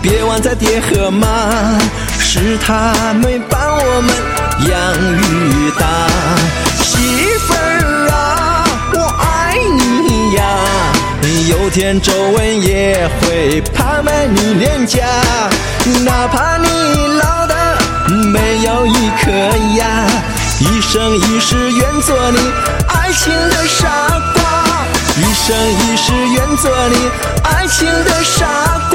别忘在爹和妈，是他们把我们养育大。媳妇儿啊，我爱你呀，有天皱纹也会爬满你脸颊，哪怕你老的没有一颗牙，一生一世愿做你爱情的傻瓜，一生一世愿做你爱情的傻瓜。